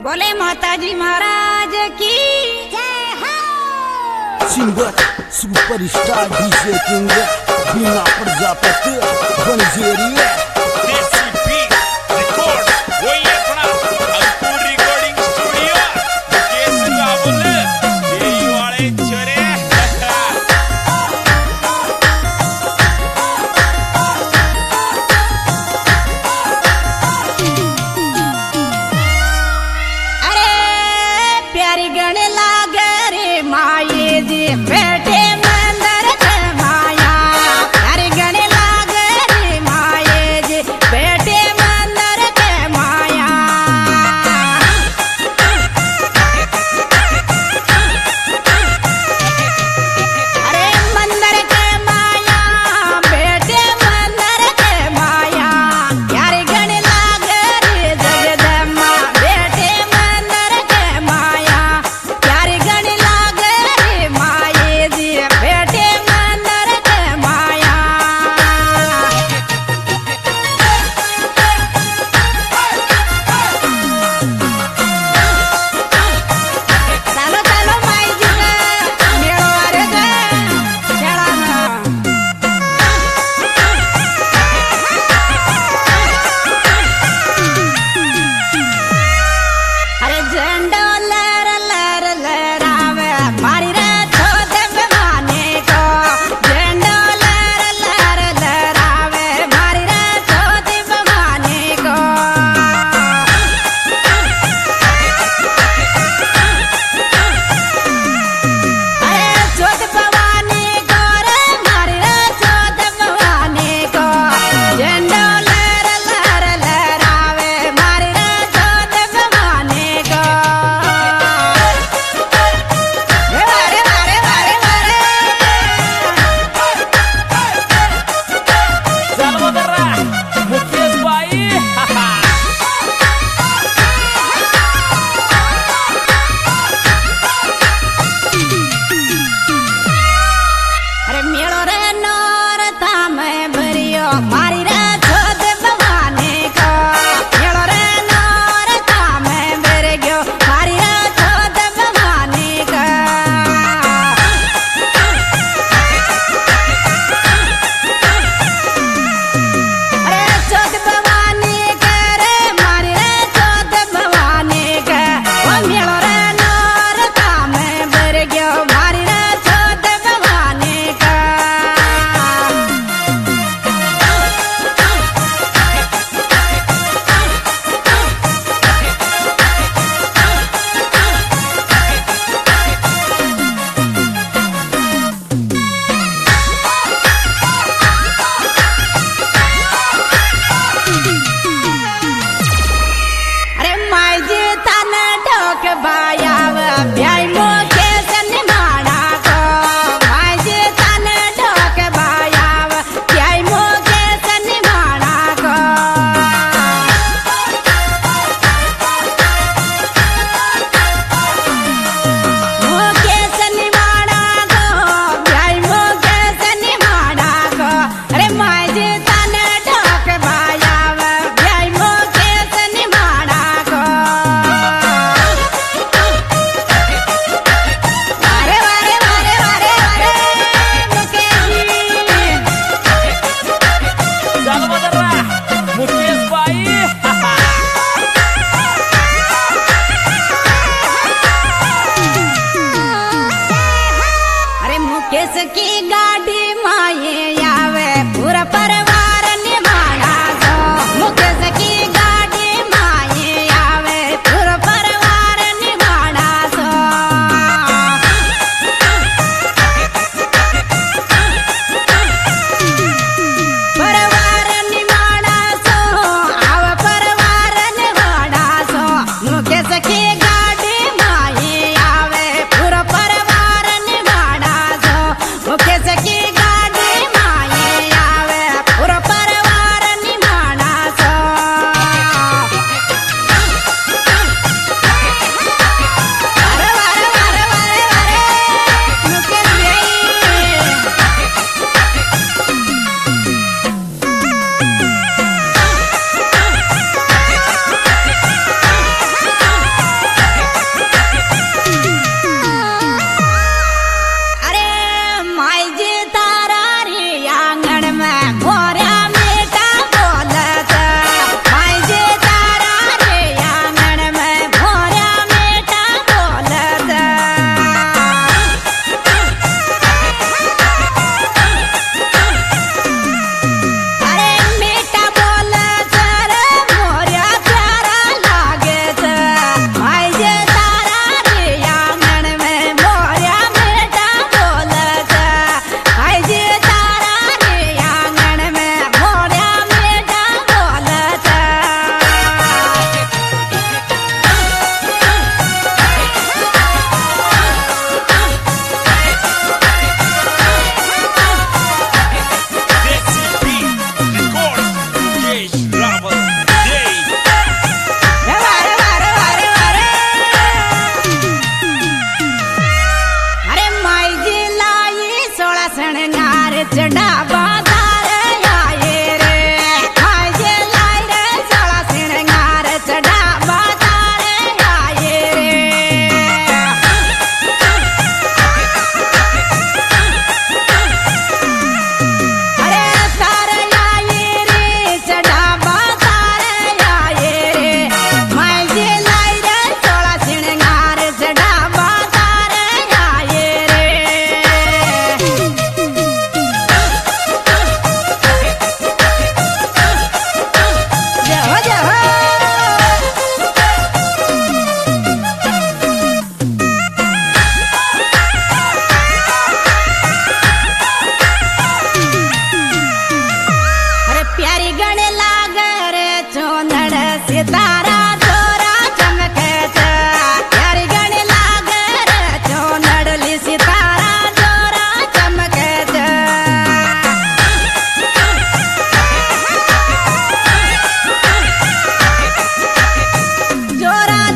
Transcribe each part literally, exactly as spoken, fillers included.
बोले माताजी महाराज की जय हो। सिंगर सुपरस्टार डीजे किंग बिना प्रजापति बनजेरी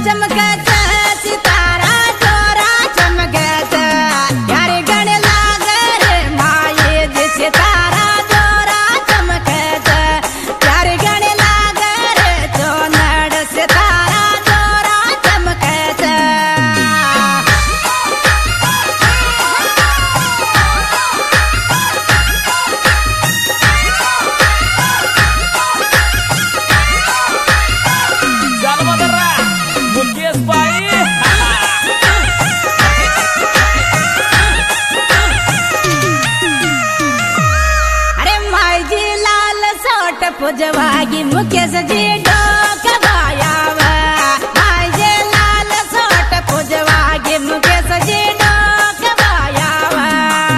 चमके सितारा जोरा चमके यार गण लागे रे माये जे सितारा जोरा चमके यार गण लागे रे चोनड़ सितारा जोरा चमके पुजवागी मुकेश जी डोक भायावा भाई जे लाल सोट पुजवागी मुकेश जी डोक भायावा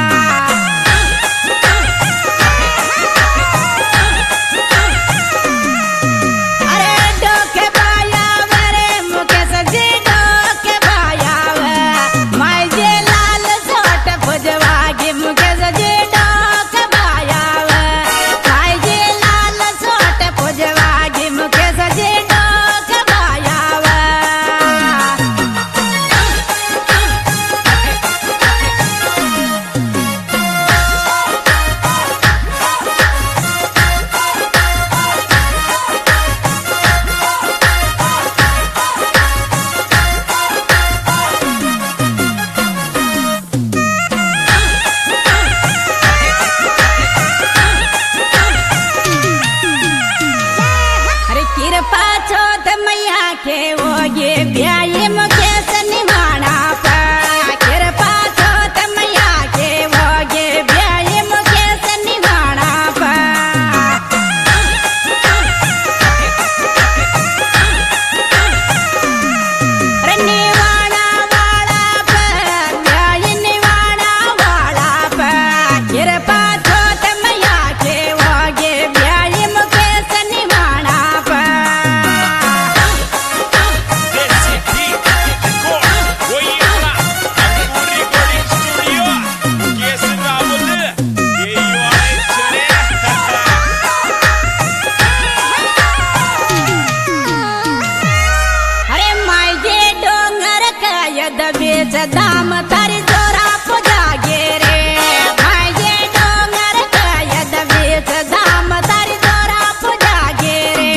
अरे डोक भायावा रे मुकेश जी डोक भायावा भाई जे लाल सोट पुजवागी मुकेश जी डोक भायावा भाई जे पुजवागी मुकेश जी डोक भायावा कृपा छोत मैया के वो ये ब्याई मुकेश निवाणा पा कृपा छोत मैया के वो ये ब्याई मुकेश निवाणा पा निवाणा वाला पा ब्याई निवाणा वाला पा कृपा छोत मैया के वो ये ब्याई मुकेश निवाणा पा बेच दाम तारी जोरा पुजा गे रे भाई ये डोंगर कयद बेच दाम तारी जोरा पुजा गे रे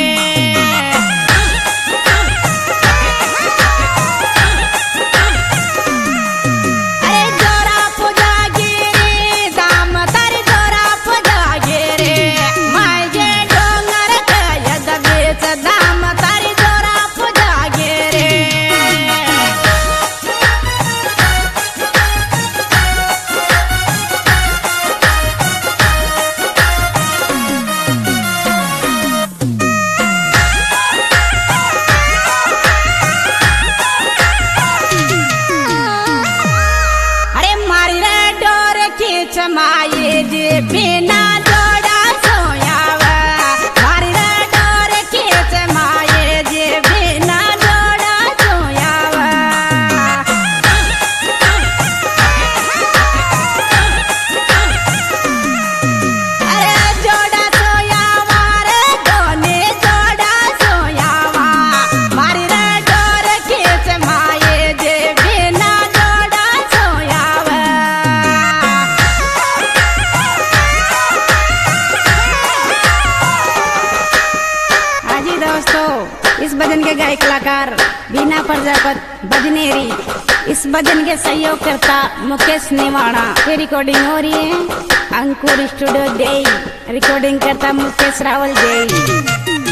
अरे जोरा पुजा गे रे दाम तारी जोरा पुजा गे रे भाई ये डोंगर कयद बेच दाम तारी जोरा पुजा गे रे माये जे बिना जोड़ा सोयावा मारी डोर खींच माये जे बिना जोड़ा सोयावा अरे जोड़ा सोयावा रे दोने जोड़ा सोयावा मारी डोर खींच माये जे बिना जोड़ा सोयावा दोस्तों इस भजन के गायक कलाकार बीना प्रजापत भजनेरी इस भजन के सहयोग करता मुकेश निवाणा ये रिकॉर्डिंग हो रही है अंकुर स्टूडियो दे रिकॉर्डिंग करता मुकेश रावल जय।